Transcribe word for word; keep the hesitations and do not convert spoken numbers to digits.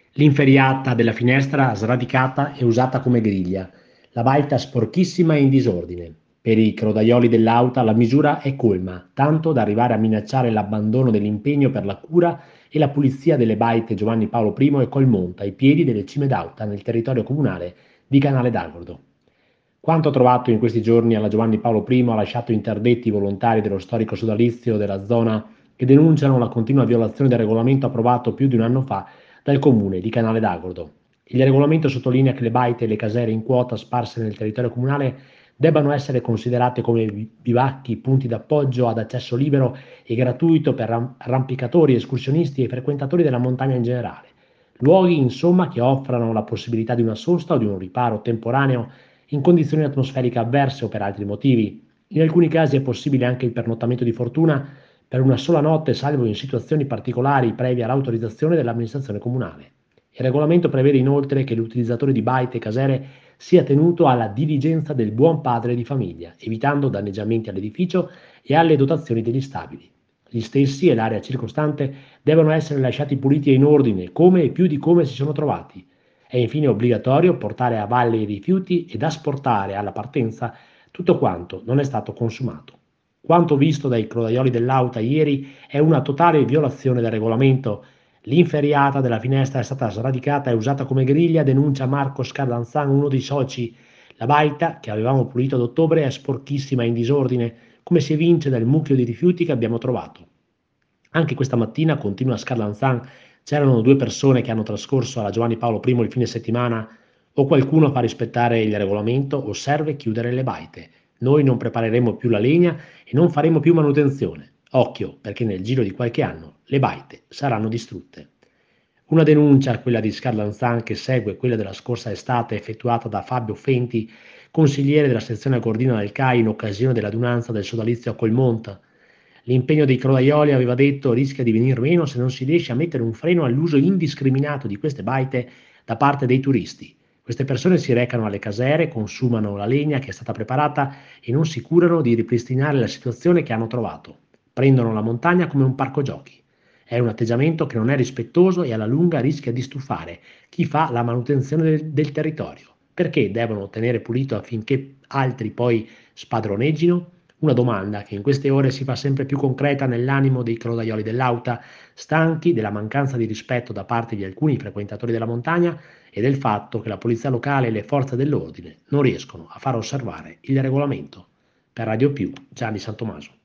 L'inferriata della finestra sradicata e usata come griglia, la baita sporchissima e in disordine. Per i crodaioli dell'auta la misura è colma, tanto da arrivare a minacciare l'abbandono dell'impegno per la cura e la pulizia delle baite Giovanni Paolo I e Colmonta ai piedi delle cime d'Auta nel territorio comunale di Canale d'Agordo. Quanto trovato in questi giorni alla Giovanni Paolo I ha lasciato interdetti i volontari dello storico sodalizio della zona che denunciano la continua violazione del regolamento approvato più di un anno fa dal comune di Canale d'Agordo. Il regolamento sottolinea che le baite e le casere in quota sparse nel territorio comunale debbano essere considerate come bivacchi, punti d'appoggio ad accesso libero e gratuito per arrampicatori, escursionisti e frequentatori della montagna in generale. Luoghi, insomma, che offrano la possibilità di una sosta o di un riparo temporaneo in condizioni atmosferiche avverse o per altri motivi. In alcuni casi è possibile anche il pernottamento di fortuna per una sola notte, salvo in situazioni particolari previa l'autorizzazione dell'amministrazione comunale. Il regolamento prevede inoltre che l'utilizzatore di baite e casere sia tenuto alla diligenza del buon padre di famiglia, evitando danneggiamenti all'edificio e alle dotazioni degli stabili. Gli stessi e l'area circostante devono essere lasciati puliti e in ordine, come e più di come si sono trovati. È infine obbligatorio portare a valle i rifiuti ed asportare alla partenza tutto quanto non è stato consumato. Quanto visto dai crodaioli dell'Auta ieri è una totale violazione del regolamento. L'inferriata della finestra è stata sradicata e usata come griglia, denuncia Marco Scarlanzan, uno dei soci. La baita, che avevamo pulito ad ottobre, è sporchissima e in disordine, come si evince dal mucchio di rifiuti che abbiamo trovato. Anche questa mattina, continua Scarlanzan, c'erano due persone che hanno trascorso alla Giovanni Paolo I il fine settimana. O qualcuno fa rispettare il regolamento o serve chiudere le baite. Noi non prepareremo più la legna e non faremo più manutenzione. Occhio, perché nel giro di qualche anno le baite saranno distrutte. Una denuncia, quella di Scarlanzan, che segue quella della scorsa estate effettuata da Fabio Fenti, consigliere della sezione Gordina del C A I in occasione dell'adunanza del sodalizio a Colmonta. L'impegno dei crodaioli, aveva detto, rischia di venir meno se non si riesce a mettere un freno all'uso indiscriminato di queste baite da parte dei turisti. Queste persone si recano alle casere, consumano la legna che è stata preparata e non si curano di ripristinare la situazione che hanno trovato. Prendono la montagna come un parco giochi. È un atteggiamento che non è rispettoso e alla lunga rischia di stufare chi fa la manutenzione del, del territorio. Perché devono tenere pulito affinché altri poi spadroneggino? Una domanda che in queste ore si fa sempre più concreta nell'animo dei crodaioli dell'Auta, stanchi della mancanza di rispetto da parte di alcuni frequentatori della montagna e del fatto che la polizia locale e le forze dell'ordine non riescono a far osservare il regolamento. Per Radio Più, Gianni Santomaso.